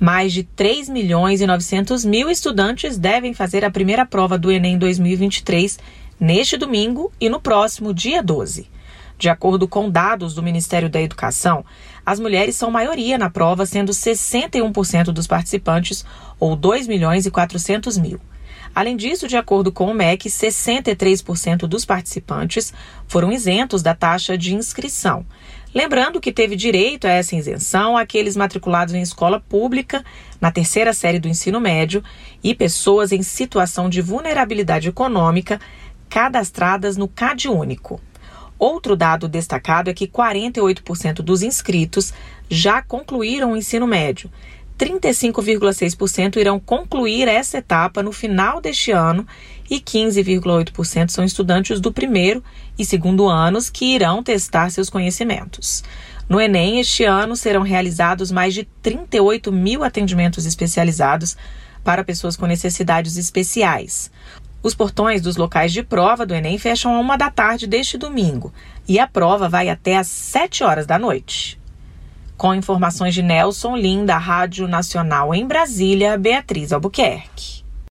Mais de 3.900.000 estudantes devem fazer a primeira prova do Enem 2023 neste domingo e no próximo dia 12. De acordo com dados do Ministério da Educação, as mulheres são maioria na prova, sendo 61% dos participantes, ou 2.400.000. Além disso, de acordo com o MEC, 63% dos participantes foram isentos da taxa de inscrição. Lembrando que teve direito a essa isenção aqueles matriculados em escola pública na terceira série do ensino médio e pessoas em situação de vulnerabilidade econômica cadastradas no CadÚnico. Outro dado destacado é que 48% dos inscritos já concluíram o ensino médio. 35,6% irão concluir essa etapa no final deste ano e 15,8% são estudantes do primeiro e segundo anos que irão testar seus conhecimentos. No Enem, este ano, serão realizados mais de 38.000 atendimentos especializados para pessoas com necessidades especiais. Os portões dos locais de prova do Enem fecham à 1h deste domingo e a prova vai até às 7h. Com informações de Nelson Lim, da Rádio Nacional em Brasília, Beatriz Albuquerque.